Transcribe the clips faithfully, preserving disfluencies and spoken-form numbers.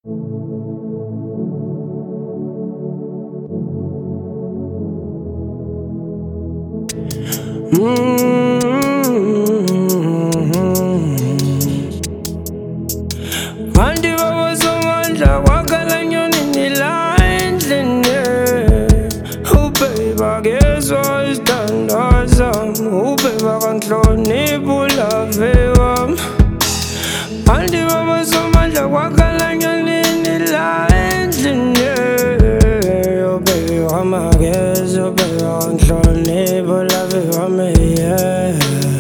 Kanti baba somandla wakhala nyonini la endlini. Ubabe akezwa isithandwa sami, ubabe akanhloniphi ulave wami. Kanti baba somandla wakhala nyonini la endlini. Ubabe wami akezwa, ubabe akanhloniphi ulave wami, yeah.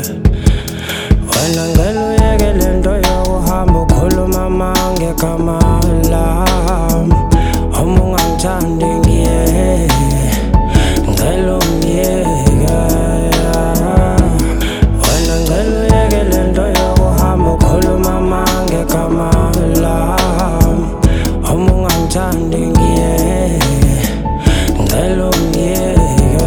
Wena ngeke uyeke lento yokuhamba ukhuluma mangegama lami. Uma ungangithandi ngiyeke, ngicela ungiyeke. Wena ngeke uyeke lento yokuhamba ukhuluma mangegama lami. Uma ungangithandi ngiyeke, ngicela ungiyeke.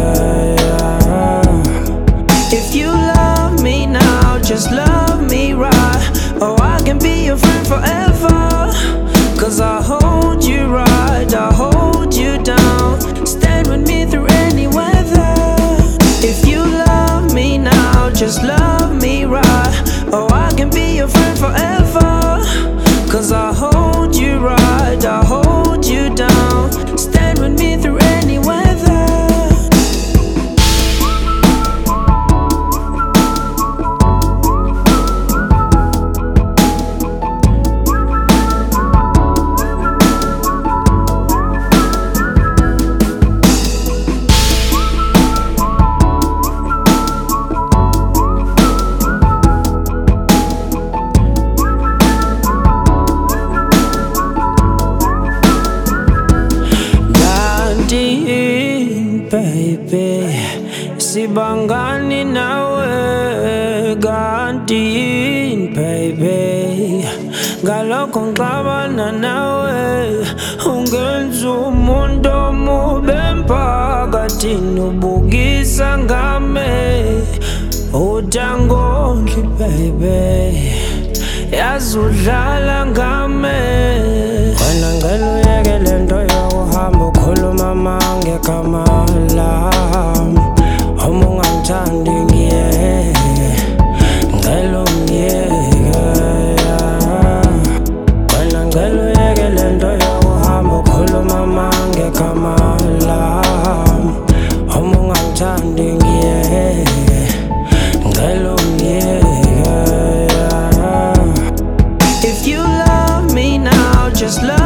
If you love me now, just love me right, or I can be your friend forever. Cause I hold you right, I hold you down, stand with me through any weather. If you love me now, just love me right, or I can be your friend forever. Cause I hold you right, I hold you down, stand with me through any weather. Baby, sibangani nawe kanti baby, ngalokho ngixabana nawe, ungenza umuntu omubi emphakathini, ubukisa ngame utangondli baby, yazi udlala ngame. Wena ngeke uyeke lento yokuhamba ukhuluma mangegama lami. Uma ungangithandi ngiyeke, ngicela ungiyeke. Wena ngeke uyeke lento yokuhamba ukhuluma mangegama lami. Uma ungangithandi ngiyeke, ngicela ungiyeke. If you love me now, just love